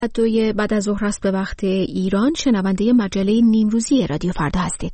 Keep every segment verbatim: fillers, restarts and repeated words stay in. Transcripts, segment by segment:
دوی بعد از ظهر است به وقت ایران. شنونده مجله نیمروزی رادیو فردا هستید.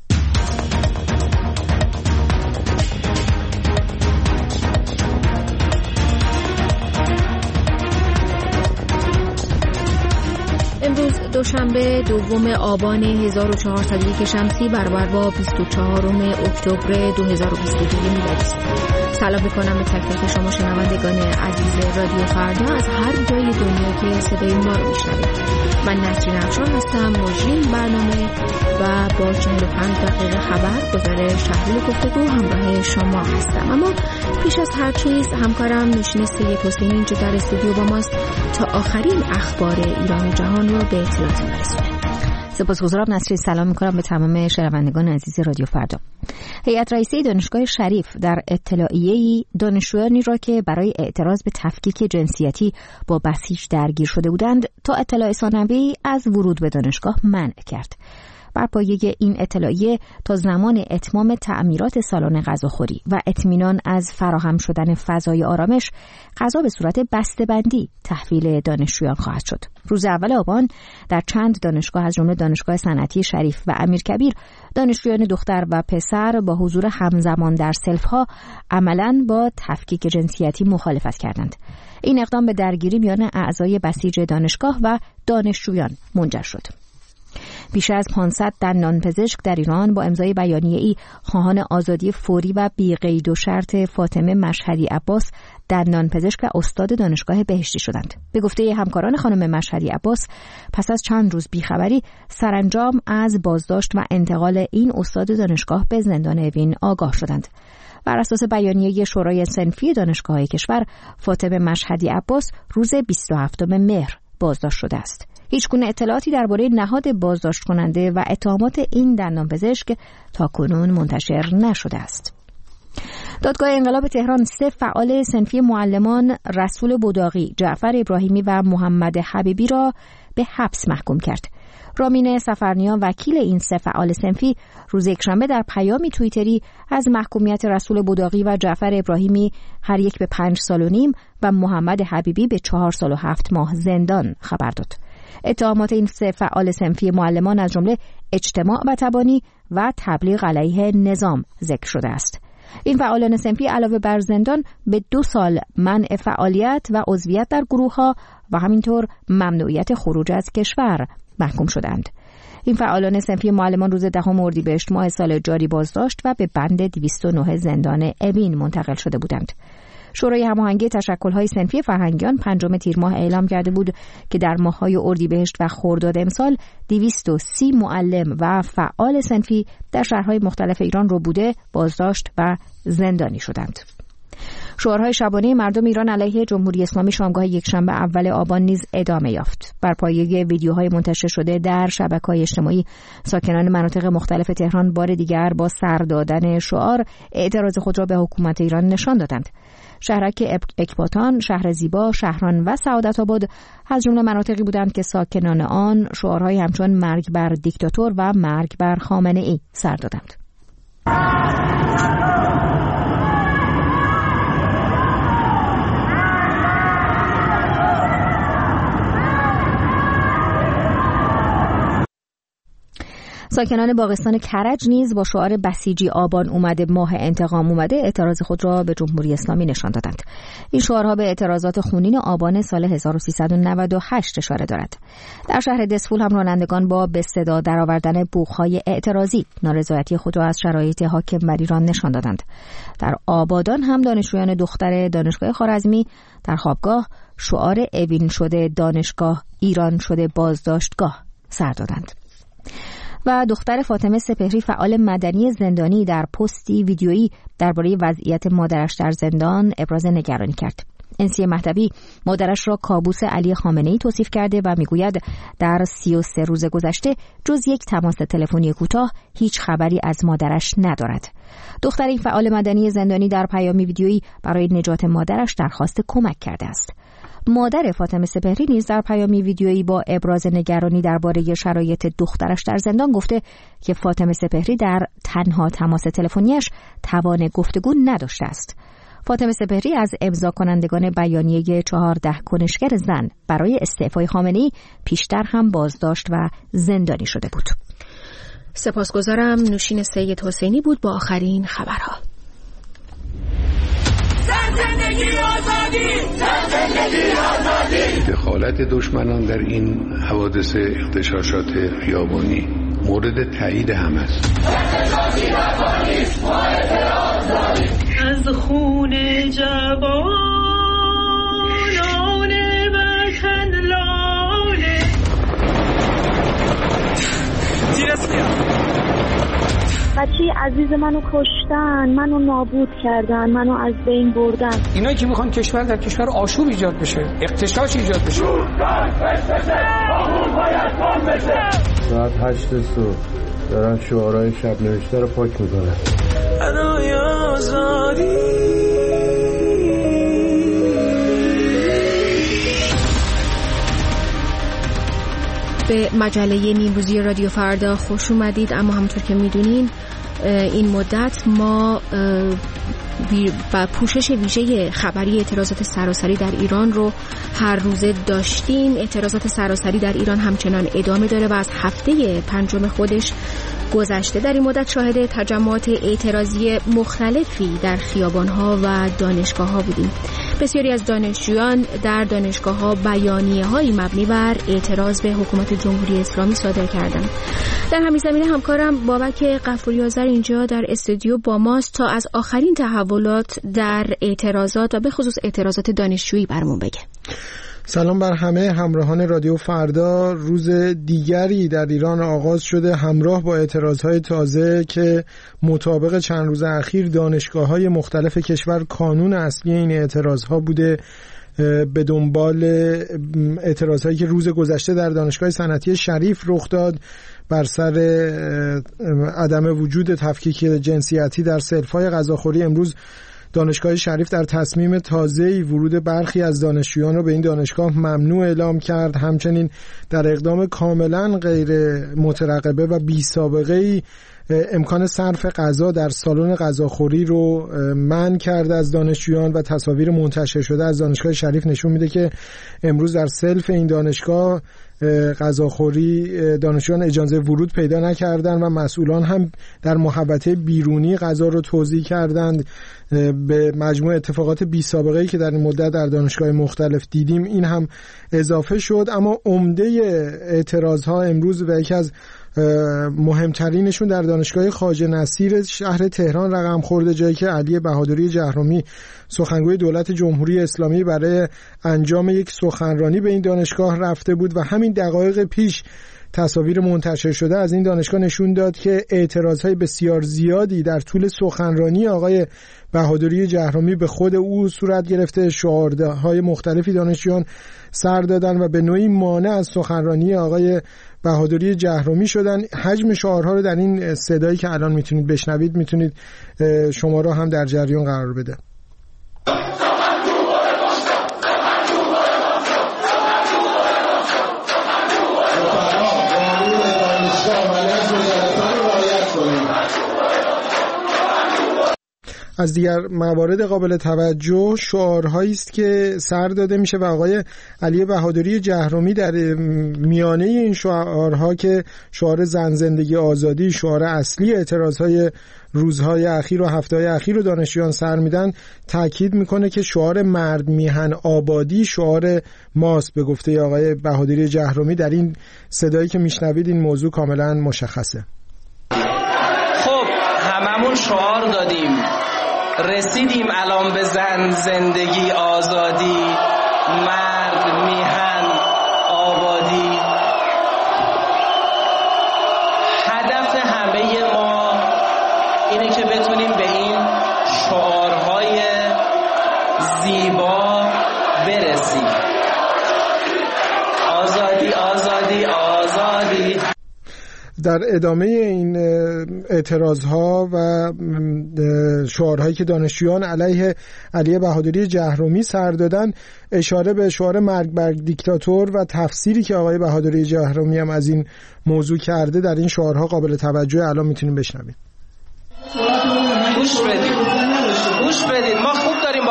امروز دوشنبه دوم آبان هزار و چهارصد و یک شمسی برابر با بیست و چهارم اکتبر دو هزار و بیست و دو میلادی است. سلام میکنم به تک تک شما شنوندگان عزیز رادیو فردا از هر جای دنیا که صدای ما رو میشنوید. من نسرین افشار هستم، مجری برنامه و با چهل و پنج دقیقه خبر گزارش شهری گفتگو همراه شما هستم. اما پیش از هر چیز همکارم نشین سید حسینی اینجا در استودیو با ماست تا آخرین اخبار ایران و جهان رو به اطلاعتون برسونیم. سپاسگزارم نسرین. سلام میکنم به تمام شنوندگان عزیز رادیو فردا. هیئت رئیسه دانشگاه شریف در اطلاعیه‌ای دانشجویانی را که برای اعتراض به تفکیک جنسیتی با بسیج درگیر شده بودند تا اطلاع ثانوی از ورود به دانشگاه منع کرد. بر پایه این اطلاعیه تا زمان اتمام تعمیرات سالن غذاخوری و اطمینان از فراهم شدن فضای آرامش، غذا به صورت بسته‌بندی تحویل دانشجویان خواهد شد. روز اول آبان در چند دانشگاه از جمله دانشگاه صنعتی شریف و امیرکبیر، دانشجویان دختر و پسر با حضور همزمان در سلف‌ها عملاً با تفکیک جنسیتی مخالفت کردند. این اقدام به درگیری میان اعضای بسیج دانشگاه و دانشجویان منجر شد. بیش از پانصد دندانپزشک در ایران با امضای بیانیه‌ای خواهان آزادی فوری و بی‌قید و شرط فاطمه مشهدی عباس، دندانپزشک و استاد دانشگاه بهشتی شدند. به گفته همکاران خانم مشهدی عباس، پس از چند روز بیخبری سرانجام از بازداشت و انتقال این استاد دانشگاه به زندان اوین آگاه شدند. بر اساس بیانیه شورای صنفی دانشگاه‌های کشور، فاطمه مشهدی عباس روز بیست و هفتم مهر بازداشت شده است. هیچ گونه اطلاعاتی درباره نهاد بازداشت کننده و اتهامات این دندانپزشک تاکنون منتشر نشده است. دادگاه انقلاب تهران سه فعال صنفی معلمان رسول بوداقی، جعفر ابراهیمی و محمد حبیبی را به حبس محکوم کرد. رامین سفرنیا وکیل این سه فعال صنفی روز یکشنبه در پیامی توییتری از محکومیت رسول بوداقی و جعفر ابراهیمی هر یک به پنج سال و نیم و محمد حبیبی به چهار سال و هفت ماه زندان خبر داد. اتهامات این سه فعال صنفی معلمان از جمله اجتماع و تبانی و تبلیغ علیه نظام ذکر شده است. این فعالان صنفی علاوه بر زندان به دو سال منع فعالیت و عضویت در گروه‌ها و همینطور ممنوعیت خروج از کشور محکوم شدند. این فعالان صنفی معلمان روز دهم اردیبهشت ماه سال جاری بازداشت و به بند دویست و نه زندان اوین منتقل شده بودند. شورای هماهنگی تشکل‌های صنفی فرهنگیان پنجم تیر ماه اعلام کرده بود که در ماه‌های اردیبهشت و خرداد امسال دویست و سی معلم و فعال صنفی در شهرهای مختلف ایران رو بوده، بازداشت و زندانی شدند. شعارهای شبانه مردم ایران علیه جمهوری اسلامی شامگاه یکشنبه اول آبان نیز ادامه یافت. بر پایه ویدیوهای منتشر شده در شبکه‌های اجتماعی، ساکنان مناطق مختلف تهران بار دیگر با سر دادن شعار اعتراض خود را به حکومت ایران نشان دادند. شهرک اکباتان، شهر زیبا، شهران و سعادت آباد از جمله مناطقی بودند که ساکنان آن شعارهای همچون مرگ بر دیکتاتور و مرگ بر خامنه‌ای سر دادند. ساکنان باغستان کرج نیز با شعار بسیجی آبان اومده، ماه انتقام اومده، اعتراض خود را به جمهوری اسلامی نشان دادند. این شعارها به اعتراضات خونین آبان سال هزار و سیصد و نود و هشت اشاره دارد. در شهر دسفول هم رانندگان با به صدا درآوردن بوق‌های اعتراضی نارضایتی خود را از شرایط حاکم بر ایران نشان دادند. در آبادان هم دانشجویان دختر دانشگاه خوارزمی در خوابگاه شعار اوین شده دانشگاه، ایران شده بازداشتگاه سر دادند. و دختر فاطمه سپهری فعال مدنی زندانی در پستی ویدیویی درباره وضعیت مادرش در زندان ابراز نگرانی کرد. انسی مهدوی مادرش را کابوس علی خامنه‌ای توصیف کرده و میگوید در سی و سه روز گذشته جز یک تماس تلفنی کوتاه هیچ خبری از مادرش ندارد. دختر این فعال مدنی زندانی در پیامی ویدیویی برای نجات مادرش درخواست کمک کرده است. مادر فاطمه سپهری نیز در پیامی ویدیویی با ابراز نگرانی درباره شرایط دخترش در زندان گفته که فاطمه سپهری در تنها تماس تلفنیش توان گفتگو نداشته است. فاطمه سپهری از امضا کنندگان بیانیه چهارده کنشگر زن برای استعفای خامنه‌ای پیشتر هم بازداشت و زندانی شده بود. سپاسگزارم. نوشین سید حسینی بود با آخرین خبرها. زندگی آزادی، زندگی آزادی. دخالت دشمنان در این حوادث اغتشاشات خیابانی مورد تایید هم است. از خون جوانان وطن لاله بچه عزیز منو کشتن، منو نابود کردن، منو از بین بردن. اینا که میخوان کشور در کشور آشوب ایجاد بشه، اغتشاش ایجاد بشه. ساعت هشت صبح دارن شعارهای شب نوشته رو پاک میکنن. ادای آزادی. به مجله نیمروزی رادیو فردا خوش اومدید. اما همونطور که میدونین این مدت ما با پوشش ویژه خبری اعتراضات سراسری در ایران رو هر روزه داشتیم. اعتراضات سراسری در ایران همچنان ادامه داره و از هفته پنجم خودش گذشته. در این مدت شاهد تجمعات اعتراضی مختلفی در خیابان‌ها و دانشگاه‌ها بودیم. بسیاری از دانشجویان در دانشگاه‌ها بیانیه‌هایی مبنی بر اعتراض به حکومت جمهوری اسلامی صادر کردند. در همین زمینه همکارم بابک غفوری‌آذر اینجا در استودیو با ماست تا از آخرین تحولات در اعتراضات و به خصوص اعتراضات دانشجویی برامون بگه. سلام بر همه همراهان رادیو فردا. روز دیگری در ایران آغاز شده همراه با اعتراضهای تازه که مطابق چند روز اخیر دانشگاه‌های مختلف کشور کانون اصلی این اعتراضها بوده. به دنبال اعتراضهایی که روز گذشته در دانشگاه صنعتی شریف رخ داد بر سر عدم وجود تفکیک جنسیتی در صنف‌های غذاخوری، امروز دانشگاه شریف در تصمیم تازه‌ای ورود برخی از دانشجویان را به این دانشگاه ممنوع اعلام کرد. همچنین در اقدام کاملا غیر مترقبه و بی سابقه‌ای امکان صرف غذا در سالن غذاخوری رو منع کرده از دانشجویان و تصاویر منتشر شده از دانشگاه شریف نشون میده که امروز در سلف این دانشگاه غذاخوری دانشجویان اجازه ورود پیدا نکردند و مسئولان هم در محوطه بیرونی غذا رو توزیع کردند. به مجموع اتفاقات بی سابقه‌ای که در این مدت در دانشگاه مختلف دیدیم این هم اضافه شد. اما عمده اعتراضها امروز و یکی از مهمترینشون در دانشگاه خواجه نصیر شهر تهران رقم خورده، جایی که علی بهادری جهرومی سخنگوی دولت جمهوری اسلامی برای انجام یک سخنرانی به این دانشگاه رفته بود و همین دقایق پیش تصاویر منتشر شده از این دانشگاه نشون داد که اعتراضهای بسیار زیادی در طول سخنرانی آقای بهادری جهرومی به خود او صورت گرفته. شعارهای مختلفی دانشجویان سر دادن و به نوعی مانع از سخنرانی آقای بهادری جهرومی شدن. حجم شعارها رو در این صدایی که الان میتونید بشنوید میتونید شما را هم در جریان قرار بده. از دیگر موارد قابل توجه شعارهایی است که سر داده میشه و آقای علی بهادری جهرومی در میانه این شعارها که شعار زن زندگی آزادی شعار اصلی اعتراضهای روزهای اخیر و هفته‌های اخیر رو دانشجویان سر میدن تاکید میکنه که شعار مرد میهن آبادی شعار ماست. به گفته آقای بهادری جهرومی در این صدایی که میشنوید این موضوع کاملا مشخصه. خب هممون شعار دادیم، رسیدیم الان به زن زندگی آزادی مرد میهن آبادی. هدف همه ما اینه که بتونیم به این شعارهای زیبا برسیم. آزادی آزادی آزادی. در ادامه این اعتراضها و شعارهایی که دانشجویان علیه علی بهادری جهرومی سر دادن اشاره به شعار مرگ بر دیکتاتور و تفسیری که آقای بهادری جهرومی هم از این موضوع کرده در این شعارها قابل توجه. الان میتونیم بشنویم. گوش بدید گوش بدید ما خوب داریم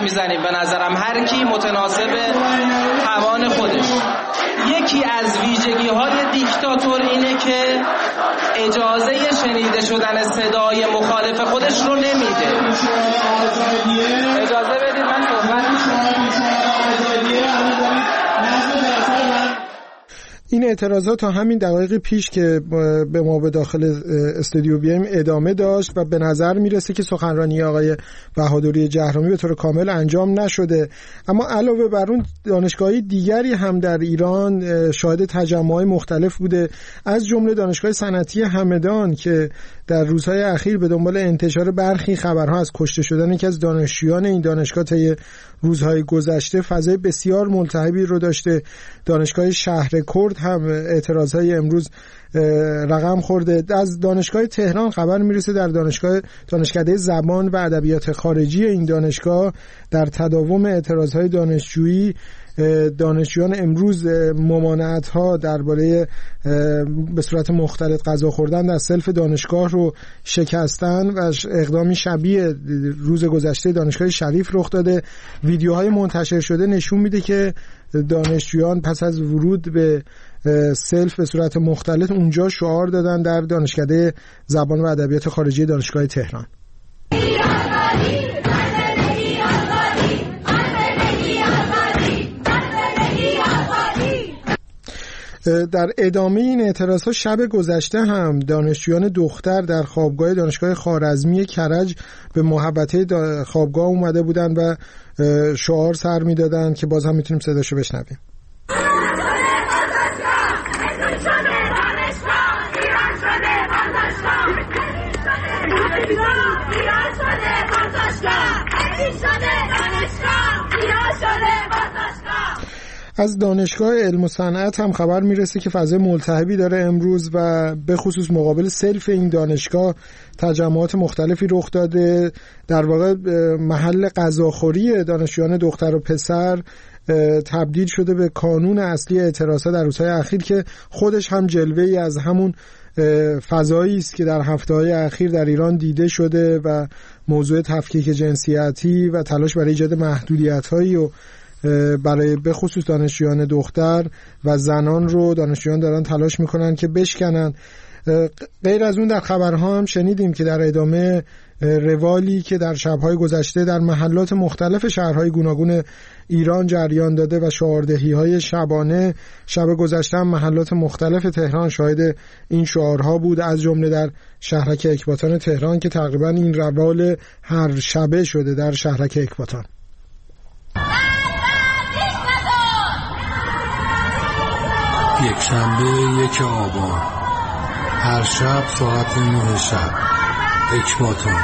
میزنیم به نظرم، هر کی متناسب توان خودش. یکی از ویژگی های دیکتاتور اینه که اجازه شنیده شدن صدای مخالف خودش رو نمیده. اجازه بدید من صحبت این اعتراضات تا همین دقایق پیش که به ما به داخل استودیو بیایم ادامه داشت و به نظر میرسه که سخنرانی آقای بهادری جهرمی به طور کامل انجام نشده. اما علاوه بر اون دانشگاهی دیگری هم در ایران شاهد تجمعات مختلف بوده، از جمله دانشگاه صنعتی همدان که در روزهای اخیر به دنبال انتشار برخی خبرها از کشته شدن یکی از دانشجویان این دانشگاه طی روزهای گذشته فضای بسیار ملتهبی رو داشته. دانشگاه شهرکرد هم اعتراضهای امروز رقم خورده. از دانشگاه تهران خبر میرسه در دانشگاه دانشکده زبان و ادبیات خارجی این دانشگاه در تداوم اعتراضهای دانشجویی دانشجویان امروز ممانعت‌ها درباره به صورت مختلط غذا خوردن در سلف دانشگاه رو شکستن و اقدامی شبیه روز گذشته دانشگاه شریف رخ داده. ویدیوهای منتشر شده نشون میده که دانشجویان پس از ورود به سلف به صورت مختلط اونجا شعار دادن در دانشکده زبان و ادبیات خارجی دانشگاه تهران. در ادامه این اعتراضها شب گذشته هم دانشجویان دختر در خوابگاه دانشگاه خوارزمی کرج به محوطه خوابگاه اومده بودن و شعار سر میدادن که باز هم میتونیم صداشو بشنویم. از دانشگاه علم و صنعت هم خبر میرسه که فضای ملتهبی داره امروز و به خصوص مقابل سلف این دانشگاه تجمعات مختلفی رخ داده. در واقع محل غذاخوری دانشجویان دختر و پسر تبدیل شده به کانون اصلی اعتراضات در روزهای اخیر که خودش هم جلوه‌ای از همون فضایی است که در هفته‌های اخیر در ایران دیده شده و موضوع تفکیک جنسیتی و تلاش برای ایجاد محدودیت‌هایی و برای به خصوص دانشجویان دختر و زنان رو دانشجویان دارن تلاش میکنن که بشکنن. غیر از اون در خبرها هم شنیدیم که در ادامه روالی که در شب‌های گذشته در محلات مختلف شهرهای گوناگون ایران جریان داده و شعاردهی‌های شبانه، شب گذشته هم محلات مختلف تهران شاهد این شعارها بود، از جمله در شهرک اکباتان تهران که تقریبا این روال هر شبه شده در شهرک اکباتان. یک شنبه یک آبان، هر شب ساعت نه شب، اکباتان.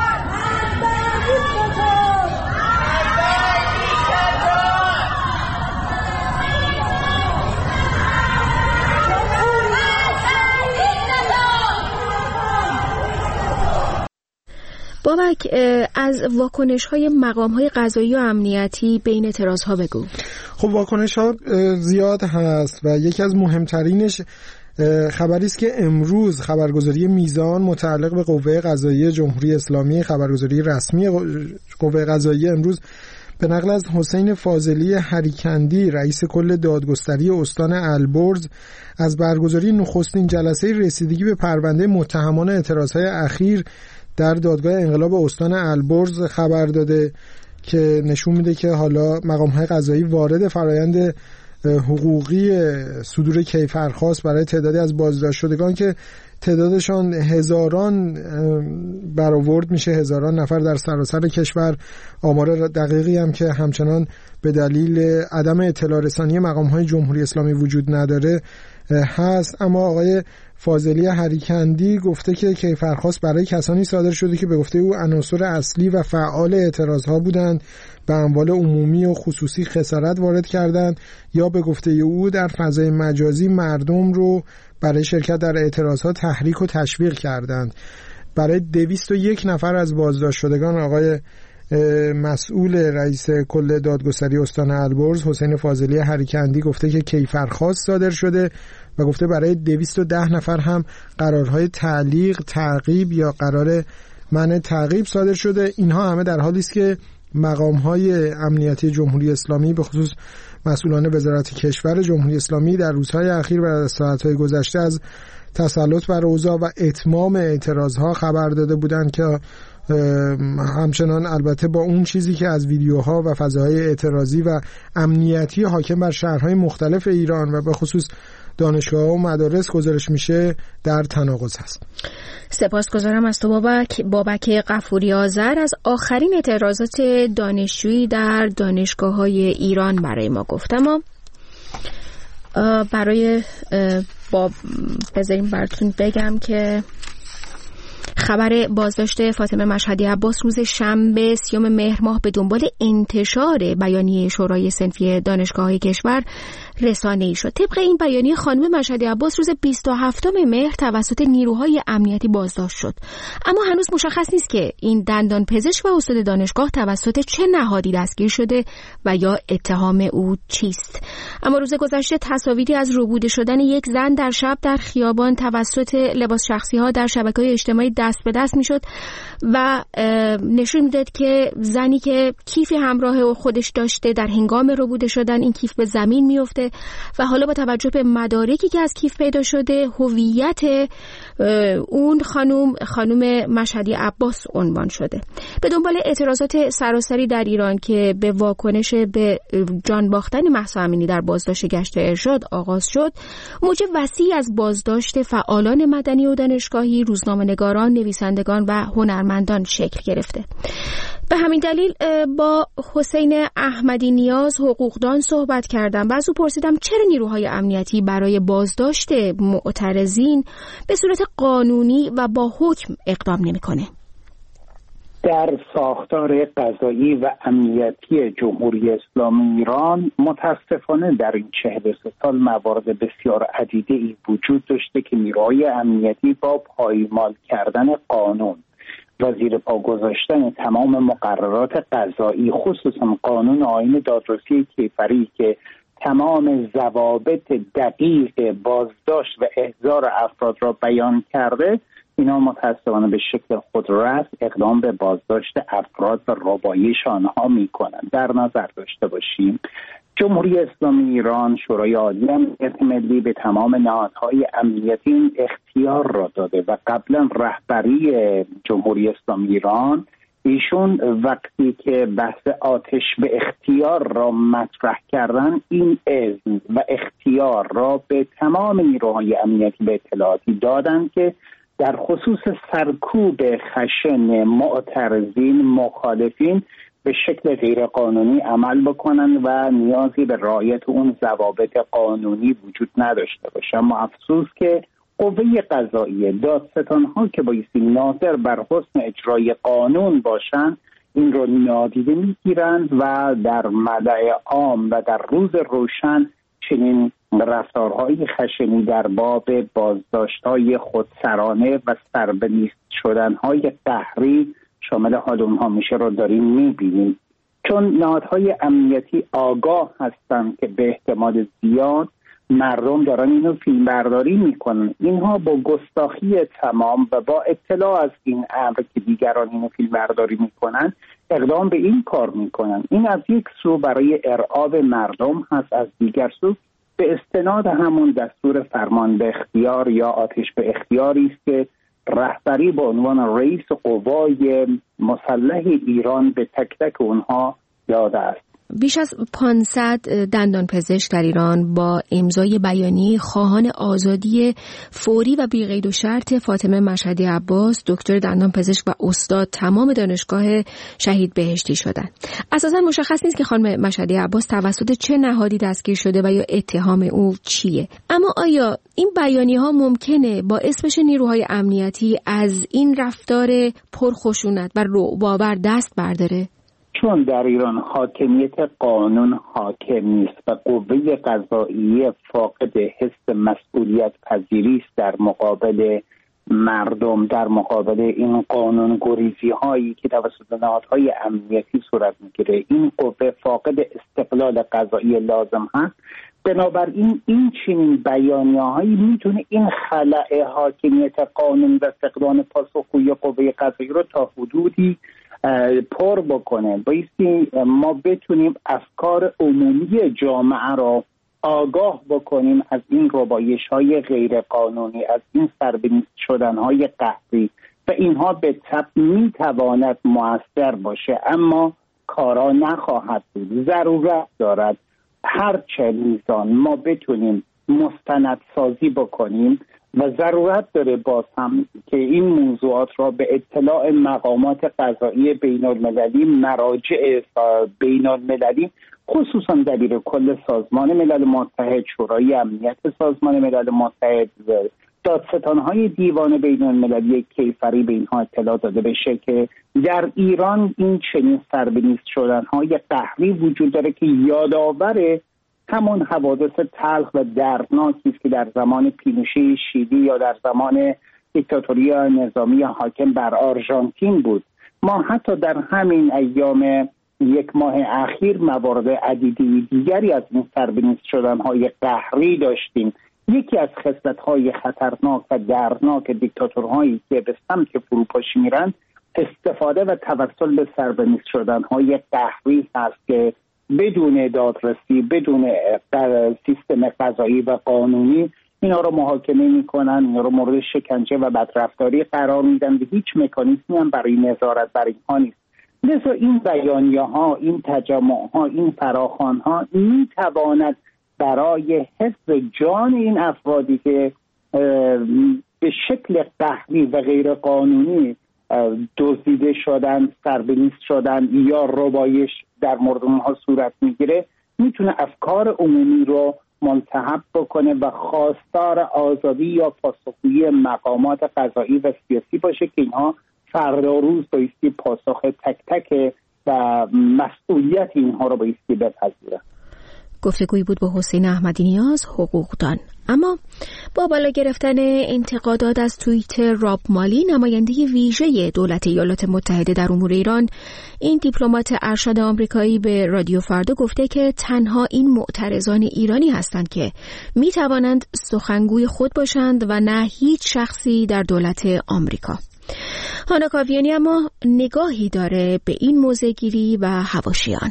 بابک، از واکنش های مقام های قضایی و امنیتی به این اعتراض ها بگو. خب واکنش ها زیاد هست و یکی از مهمترینش خبری است که امروز خبرگزاری میزان متعلق به قوه قضاییه جمهوری اسلامی، خبرگزاری رسمی قوه قضاییه، امروز به نقل از حسین فاضلی هریکندی رئیس کل دادگستری استان البرز از برگزاری نخستین جلسه رسیدگی به پرونده متهمان اعتراضهای اخیر در دادگاه انقلاب استان البرز خبر داده که نشون میده که حالا مقام‌های قضایی وارد فرایند حقوقی صدور کیفرخواست برای تعدادی از بازداشت شدگان که تعدادشان هزاران برآورد میشه، هزاران نفر در سراسر کشور. آمار دقیقی هم که همچنان به دلیل عدم اطلاع رسانی مقام‌های جمهوری اسلامی وجود نداره هست. اما آقای فاضلی هریکندی گفته که کیفرخواست برای کسانی صادر شده که به گفته او عناصر اصلی و فعال اعتراضها بودند، به اموال عمومی و خصوصی خسارت وارد کردند یا به گفته او در فضای مجازی مردم رو برای شرکت در اعتراضها تحریک و تشویق کردند. برای دویست و یک نفر از بازداشت شدگان آقای مسئول رئیس کل دادگستری استان البرز حسین فاضلی هریکندی گفته که کیفرخواست صادر شده و گفته برای دویست و ده نفر هم قرارهای تعلیق، تعقیب یا قرار منع تعقیب صادر شده. اینها همه در حالی است که مقام‌های امنیتی جمهوری اسلامی به خصوص مسئولان وزارت کشور جمهوری اسلامی در روزهای اخیر و در ساعت‌های گذشته از تسلط بر اوضاع و اتمام اعتراضها خبر داده بودند که همچنان البته با اون چیزی که از ویدیوها و فضاهای اعتراضی و امنیتی حاکم بر شهرهای مختلف ایران و به خصوص دانشگاه‌ها و مدارس گزارش میشه در تناقض هست. سپاسگزارم از تو بابک. بابک غفوری آذر از آخرین اعتراضات دانشجویی در دانشگاه‌های ایران برای ما گفت. اما برای با بذاریم براتون بگم که خبر بازداشت فاطمه مشهدی عباس روز شنبه سیوم مهر ماه به دنبال انتشار بیانیه شورای صنفی دانشگاه‌های کشور رسانه‌ای شد. طبق این بیانیه خانم مشهدی عباس روز بیست و هفتم مهر توسط نیروهای امنیتی بازداشت شد. اما هنوز مشخص نیست که این دندان پزشک و استاد دانشگاه توسط چه نهادی دستگیر شده و یا اتهام او چیست. اما روز گذشته تصاویری از روبوده شدن یک زن در شب در خیابان توسط لباس شخصی‌ها در شبکه‌های اجتماعی دست به دست میشد و نشون میداد که زنی که کیفی همراه خودش داشته در هنگام روبوده شدن این کیف به زمین میفته و حالا با توجه به مدارکی که از کیف پیدا شده هویت اون خانم خانم مشهدی عباس عنوان شده. به دنبال اعتراضات سراسری در ایران که به واکنش به جان باختن مهسا امینی در بازداشت گشت ارشاد آغاز شد، موج وسیعی از بازداشت فعالان مدنی و دانشگاهی، روزنامه‌نگاران، نویسندگان و هنرمندان شکل گرفته. به همین دلیل با حسین احمدی نیاز حقوقدان صحبت کردم و از او پرسیدم چرا نیروهای امنیتی برای بازداشت معترضین به صورت قانونی و با حکم اقدام نمی‌کنه. در ساختار قضایی و امنیتی جمهوری اسلامی ایران متاسفانه در این چهل و سه سال موارد بسیار عدیده‌ای وجود داشته که نیروهای امنیتی با پایمال کردن قانون و زیر پا گذاشتن تمام مقررات قضایی، خصوصا قانون آیین دادرسی کیفری که تمام ضوابط دقیق بازداشت و احضار افراد را بیان کرده، اینا متاسفانه به شکل خودرأس اقدام به بازداشت افراد و ربایش آنها میکنند. در نظر داشته باشیم جمهوری اسلامی ایران، شورای عالی امنیت ملی به تمام نهادهای امنیتی این اختیار را داده و قبلا رهبری جمهوری اسلامی ایران ایشون وقتی که بحث آتش به اختیار را مطرح کردن این اذن و اختیار را به تمام نیروهای امنیتی به اطلاعاتی دادند که در خصوص سرکوب خشن معترضین مخالفین به شکل غیر قانونی عمل بکنن و نیازی به رعایت اون ضوابط قانونی وجود نداشته باشه. اما افسوس که قوه قضاییه، دادستان‌ها که بایستی ناظر بر حسن اجرای قانون باشن این رو نادیده میگیرند و در ملأ عام و در روز روشن چنین رفتارهای خشنی در باب بازداشت‌های خودسرانه و سربلیست شدن‌های قهری شامل حال اونها میشه رو داریم میبینیم. چون نهادهای امنیتی آگاه هستن که به احتمال زیاد مردم دارن اینو فیلم برداری میکنن، اینها با گستاخی تمام و با اطلاع از این امر که دیگران اینو فیلم برداری میکنن اقدام به این کار میکنن. این از یک سو برای ارعاب مردم هست، از دیگر سو به استناد همون دستور فرمان به اختیار یا آتش به اختیاری است که رهبری به عنوان رئیس قوای مسلح ایران به تک تک اونها داده است. بیش از پانصد دندانپزشک در ایران با امضای بیانیه خواهان آزادی فوری و بی قید و شرط فاطمه مشهدی عباس، دکتر دندانپزشک و استاد تمام دانشگاه شهید بهشتی شدند. اساساً مشخص نیست که خانم مشهدی عباس توسط چه نهادی دستگیر شده و یا اتهام او چیه. اما آیا این بیانیه ها ممکنه باعث بشه نیروهای امنیتی از این رفتار پرخشونت و رعب‌آور دست برداره؟ چون در ایران حاکمیت قانون حاکم نیست و قوه قضاییه فاقد حس مسئولیت پذیری است در مقابل مردم، در مقابل این قانون گریزی هایی که توسط نهادهای امنیتی صورت میگیره، این قوه فاقد استقلال قضایی لازم هست. بنابراین این چنین بیانیه هایی میتونه این خلأ حاکمیت قانون و فقدان پاسخگویی قوه قضاییه رو تا حدودی پر بکنه، بایستی ما بتونیم افکار عمومی جامعه را آگاه بکنیم از این ربایش‌های غیر قانونی، از این سربنیست شدن‌های قهری و اینها به طب میتواند مؤثر باشه، اما کارا نخواهد بود. ضرورت دارد هر چه میزان ما بتونیم مستندسازی بکنیم و ضرورت داره باز هم که این موضوعات را به اطلاع مقامات قضایی بین المللی، مراجع بین المللی، خصوصا دبیر کل سازمان ملل متحد، شورای امنیت سازمان ملل متحد، دادستان‌های دیوان بین المللی کیفری به اینها اطلاع داده بشه که در ایران این چنین سربنیست شدن‌های قهری وجود داره که یادآور همون حوادث تلخ و دردناکی است که در زمان پینوشه شیلی یا در زمان دیکتاتوری نظامی حاکم بر آرژانتین بود. ما حتی در همین ایام یک ماه اخیر موارد عدیدی دیگری از این سربنیست شدن‌های قهری داشتیم. یکی از خصلت‌های خطرناک و دردناک دیکتاتورهایی که به سمت فروپاشی میرن استفاده و توسل به سربنیست شدن‌های قهری هست که بدون دادرسی، بدون سیستم قضایی و قانونی اینا رو محاکمه میکنن، اینا رو مورد شکنجه و بدرفتاری قرار میدن و هیچ مکانیزمی هم برای نظارت بر اینها نیست. لذا این بیانیه ها، این تجمع ها، این فراخوان ها میتواند برای حفظ جان این افرادی که به شکل قهری و غیر قانونی دزدیده شدن، سربنیست شدن یا ربایش در مورد اونها صورت میگیره، میتونه افکار عمومی رو منتهب بکنه و خواستار آزادی یا پاسخگویی مقامات قضایی و سیاسی باشه که اینها فردا روز بایستی پاسخ تک تک و مسئولیت اینها رو بایستی بپذیرن. گفتگویی بود با حسین احمدی نیاز، حقوقدان. اما با بالا گرفتن انتقادات از توییت راب مالی، نماینده ویژه دولت ایالات متحده در امور ایران، این دیپلمات ارشد آمریکایی به رادیو فردا گفته که تنها این معترضان ایرانی هستند که می توانند سخنگوی خود باشند و نه هیچ شخصی در دولت آمریکا. هانا کاویانی اما نگاهی داره به این موضع‌گیری و حواشیان.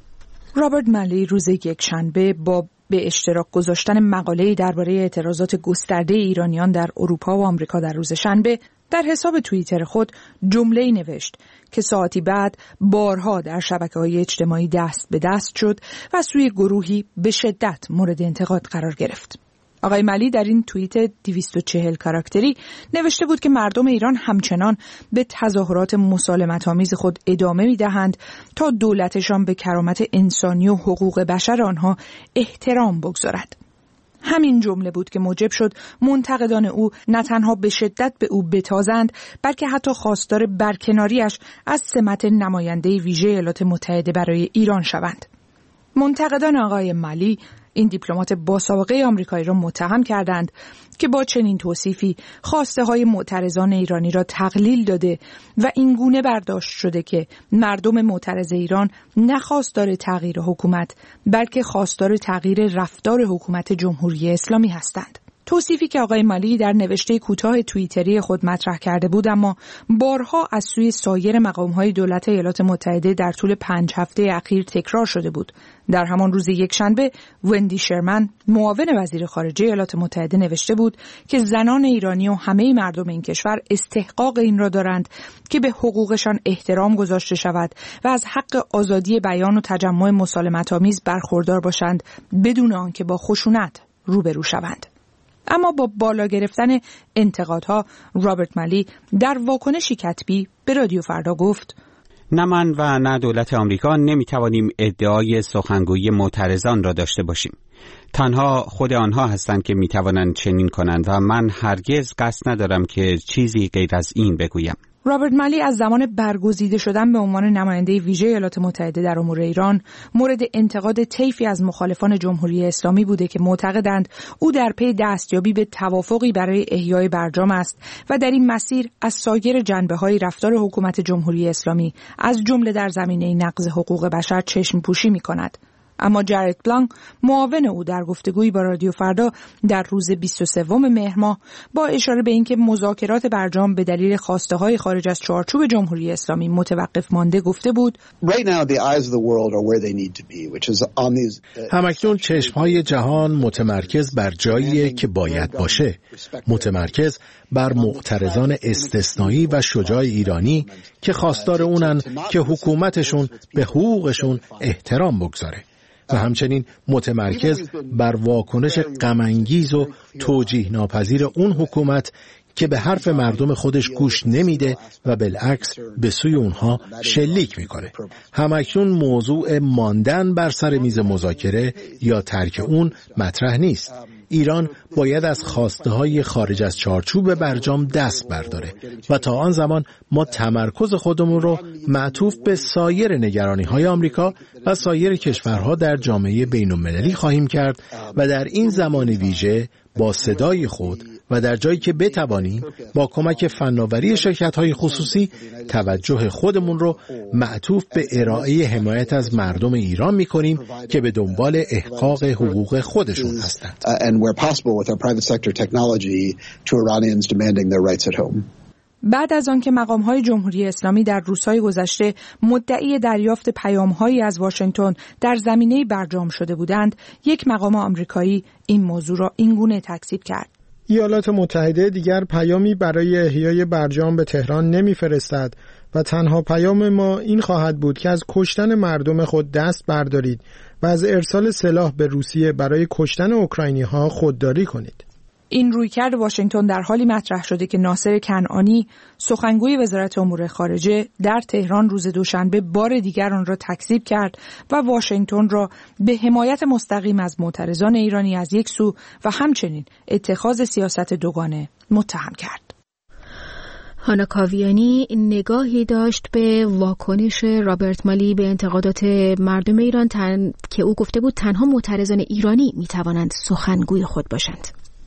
رابرت مالی روز یکشنبه با به اشتراک گذاشتن مقاله‌ای درباره اعتراضات گسترده ایرانیان در اروپا و آمریکا در روز شنبه در حساب توییتر خود جمله‌ای نوشت که ساعتی بعد بارها در شبکه‌های اجتماعی دست به دست شد و سوی گروهی به شدت مورد انتقاد قرار گرفت. آقای مالی در این توییت دویست و چهل کاراکتری نوشته بود که مردم ایران همچنان به تظاهرات مسالمت‌آمیز خود ادامه می‌دهند تا دولتشان به کرامت انسانی و حقوق بشر آنها احترام بگذارد. همین جمله بود که موجب شد منتقدان او نه تنها به شدت به او بتازند، بلکه حتی خواستار برکناریش از سمت نماینده ویژه ایالات متحده برای ایران شوند. منتقدان آقای مالی این دیپلمات با سابقه آمریکایی را متهم کردند که با چنین توصیفی خواسته های معترضان ایرانی را تقلیل داده و این گونه برداشت شده که مردم معترض ایران نه خواستار تغییر حکومت بلکه خواستار تغییر رفتار حکومت جمهوری اسلامی هستند. توصیفی که آقای مالی در نوشته کوتاه توییتری خود مطرح کرده بود، اما بارها از سوی سایر مقام‌های دولت ایالات متحده در طول پنج هفته اخیر تکرار شده بود. در همان روز یکشنبه وندی شرمن، معاون وزیر خارجه ایالات متحده، نوشته بود که زنان ایرانی و همه مردم این کشور استحقاق این را دارند که به حقوقشان احترام گذاشته شود و از حق آزادی بیان و تجمع مسالمت‌آمیز برخوردار باشند بدون آنکه با خشونت روبرو شوند. اما با بالا گرفتن انتقادها، رابرت مالی در واکنشی کتبی به رادیو فردا گفت: نه من و نه دولت آمریکا نمیتوانیم ادعای سخنگویی معترضان را داشته باشیم. تنها خود آنها هستند که میتوانند چنین کنند و من هرگز قصد ندارم که چیزی غیر از این بگویم. رابرت مالی از زمان برگزیده شدن به عنوان نماینده ویژه ایالات متحده در امور ایران مورد انتقاد طیفی از مخالفان جمهوری اسلامی بوده که معتقدند او در پی دستیابی به توافقی برای احیای برجام است و در این مسیر از سایر جنبه‌های رفتار حکومت جمهوری اسلامی از جمله در زمینه نقض حقوق بشر چشم پوشی می‌کند. اما جرد بلانک معاون او در گفتگویی با رادیو فردا در روز بیست و سوم مهر ماه با اشاره به اینکه مذاکرات برجام به دلیل خواسته‌های خارج از چارچوب جمهوری اسلامی متوقف مانده گفته بود همکنون چشم‌های جهان متمرکز بر جاییه که باید باشه، متمرکز بر معترضان استثنایی و شجاع ایرانی که خواستار اونن که حکومتشون به حقوقشون احترام بگذاره و همچنین متمرکز بر واکنش غم‌انگیز و توجیه ناپذیر اون حکومت که به حرف مردم خودش گوش نمیده و بالعکس به سوی اونها شلیک میکنه. همکنون موضوع ماندن بر سر میز مذاکره یا ترک اون مطرح نیست. ایران باید از خواسته‌های خارج از چارچوب برجام دست برداره و تا آن زمان ما تمرکز خودمون رو معطوف به سایر نگرانی‌های آمریکا و سایر کشورها در جامعه بین‌المللی خواهیم کرد و در این زمان ویژه با صدای خود و در جایی که بتوانیم با کمک فناوری شرکت‌های خصوصی توجه خودمون رو معطوف به ارائه حمایت از مردم ایران می‌کنیم که به دنبال احقاق حقوق خودشون هستند. بعد از آنکه مقام‌های جمهوری اسلامی در روزهای گذشته مدعی دریافت پیام‌هایی از واشنگتن در زمینه برجام شده بودند، یک مقام آمریکایی این موضوع را اینگونه تکذیب کرد: ایالات متحده دیگر پیامی برای احیای برجام به تهران نمی‌فرستد و تنها پیام ما این خواهد بود که از کشتن مردم خود دست بردارید و از ارسال سلاح به روسیه برای کشتن اوکراینی‌ها خودداری کنید. این رویکرد واشنگتن در حالی مطرح شده که ناصر کنعانی، سخنگوی وزارت امور خارجه، در تهران روز دوشنبه بار دیگر آن را تکذیب کرد و واشنگتن را به حمایت مستقیم از معترضان ایرانی از یک سو و همچنین اتخاذ سیاست دوگانه متهم کرد. هانا کاویانی نگاهی داشت به واکنش رابرت مالی به انتقادات مردم ایران تن... که او گفته بود تنها معترضان ایرانی می توانند سخنگوی خود باشند.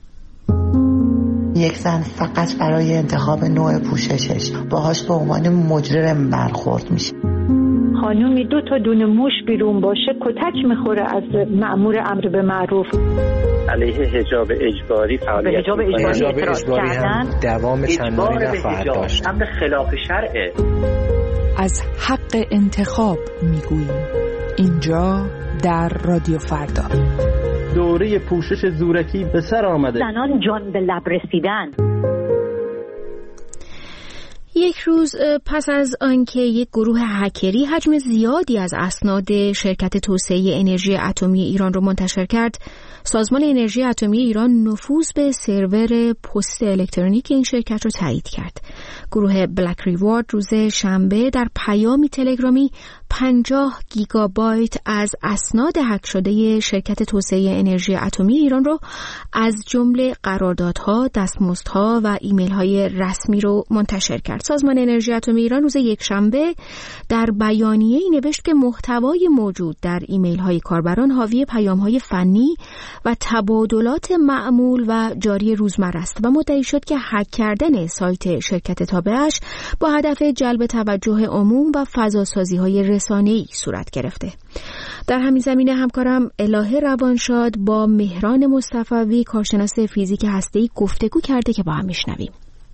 یک زن فقط برای انتخاب نوع پوششش باهاش به عنوان مجرم برخورد میشه. خانومی دو تا دونه موش بیرون باشه کتک میخوره از مأمور امر به معروف. علیه حجاب اجباری فعالیت حجاب اجباری اعتراض کردن دوام چندانی نخواهد داشت. امر خلاف شرعه. از حق انتخاب میگوییم اینجا در رادیو فردا. دوره پوشش زورکی به سر آمده. زنان جان به لب رسیدن. یک روز پس از آنکه یک گروه هکری حجم زیادی از اسناد شرکت توسعه انرژی اتمی ایران را منتشر کرد، سازمان انرژی اتمی ایران نفوذ به سرور پست الکترونیک این شرکت را تایید کرد. گروه بلک ریوارد روز شنبه در پیامی تلگرامی پنجاه گیگابایت از اسناد هک شده شرکت توسعه انرژی اتمی ایران رو از جمله قراردادها، دستمزدها و ایمیل‌های رسمی رو منتشر کرد. سازمان انرژی اتمی ایران روز یکشنبه در بیانیه‌ای نوشت که محتوای موجود در ایمیل‌های کاربران حاوی پیام‌های فنی و تبادلات معمول و جاری روزمره است و مدعی شد که هک کردن سایت شرکت تابعش با هدف جلب توجه عموم و فضاسازی‌های رسانه‌ای صورت گرفته. در همین زمینه همکارم الهه روانشاد با مهران مصطفوی کارشناس فیزیک هسته‌ای گفتگو کرده که با هم میشنویم.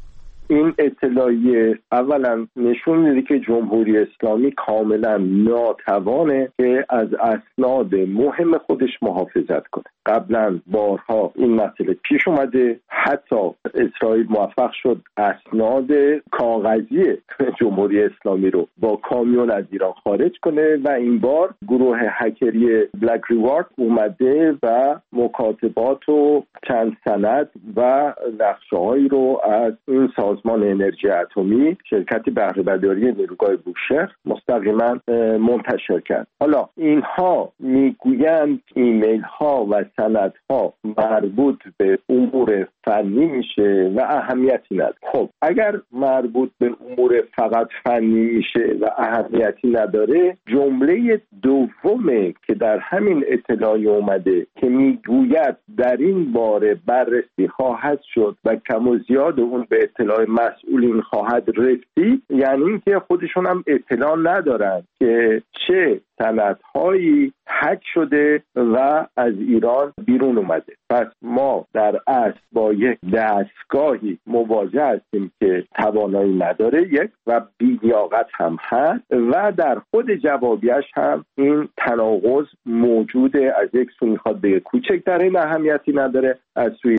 این اطلاعیه اولا نشون میده که جمهوری اسلامی کاملا ناتوانه که از اسناد مهم خودش محافظت کنه. قبلا بارها این مسئله پیش اومده، حتی اسرائیل موفق شد اسناد کاغذی جمهوری اسلامی رو با کامیون از ایران خارج کنه و این بار گروه هکری بلک ریوارد اومده و مکاتبات و چند سند و نقشه‌هایی رو از این سازمان انرژی اتمی شرکت بهره برداری نیروگاه بوشهر مستقیما منتشر کرد. حالا اینها میگویند ایمیل ها و سندها مربوط به امور فنی میشه و اهمیتی نداره. خب اگر مربوط به امور فقط فنی میشه و اهمیتی نداره، جمله دومه که در همین اطلاعیه اومده که میگوید در این باره بررسی خواهد شد و کم و زیاد اون به اطلاع مسئولین خواهد رسید، یعنی اینکه خودشون هم اطلاع ندارن که چه مستندهایی هک شده و از ایران بیرون اومده. پس ما در اصل با یک دستگاهی مواجه هستیم که توانایی نداره یک و بی‌لیاقت هم هست و در خود جوابیش هم این تناقض موجوده. از یک سو میخواد بگه کوچکترین اهمیتی نداره، از سوی